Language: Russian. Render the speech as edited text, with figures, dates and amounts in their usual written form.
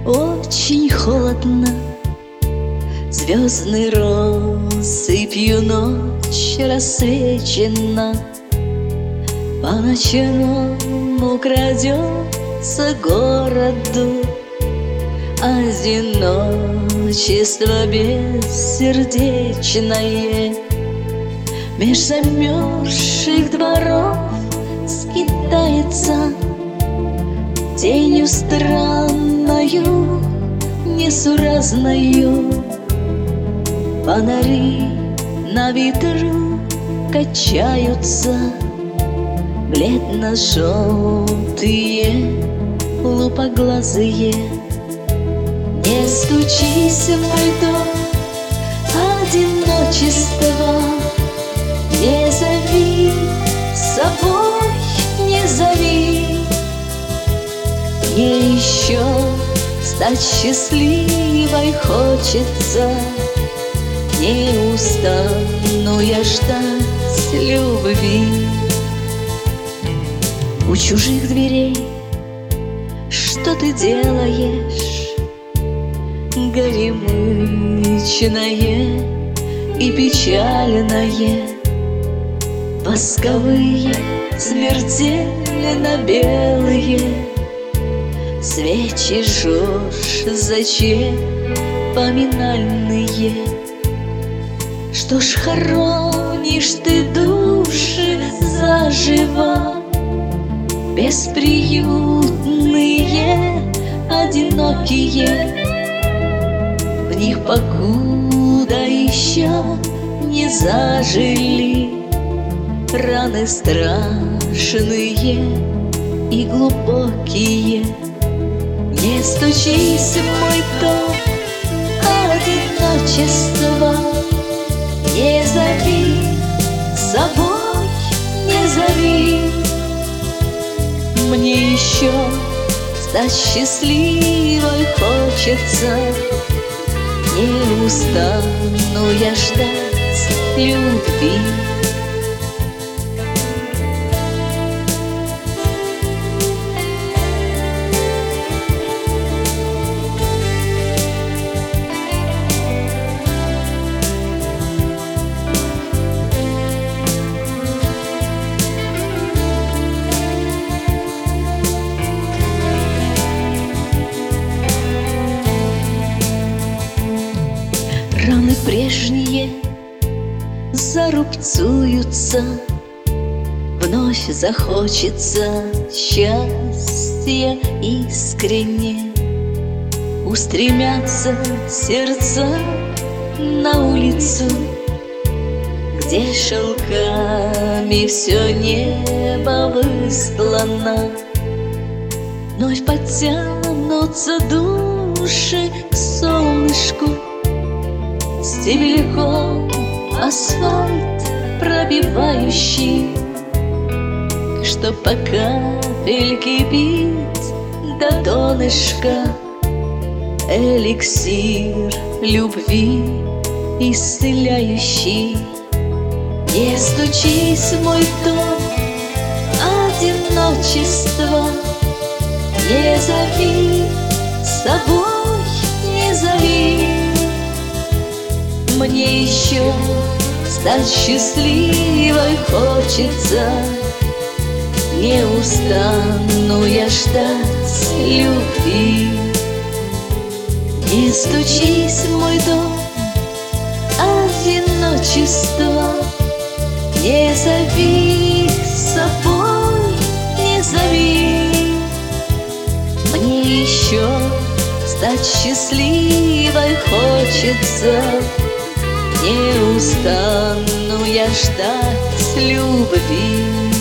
Очень холодно, звездной россыпью ночь рассвечена. По ночам крадется городу одиночество бессердечное. Меж замерзших дворов скитается тенью странною, несуразною. Фонари на ветру качаются, бледно-желтые, лупоглазые. Не стучись в мой дом одиночества, не зови с собой, не зови. Мне еще стать счастливой хочется, не устану я ждать любви. У чужих дверей что ты делаешь? Горемычное и печальное, восковые, смертельно белые свечи жжешь, зачем поминальные? Что ж хоронишь ты души заживо, бесприютные, одинокие? В них покуда еще не зажили раны страшные и глубокие. Не стучись в мой дом одиночества, не зови с собой, не зови. Мне еще стать счастливой хочется, не устану я ждать любви. Раны прежние зарубцуются, вновь захочется счастья искренне. Устремятся сердца на улицу, где шелками все небо выстлано. Вновь подтянутся души к солнышку, стебельком асфальт пробивающий, чтоб по капельке бить до донышка. Эликсир любви исцеляющий. Не стучись в мой дом одиночества, не зови с собой, не зови. Мне еще стать счастливой хочется, не устану я ждать любви. Не стучись в мой дом одиночества, не зови с собой, не зови. Мне еще стать счастливой хочется, не устану я ждать любви.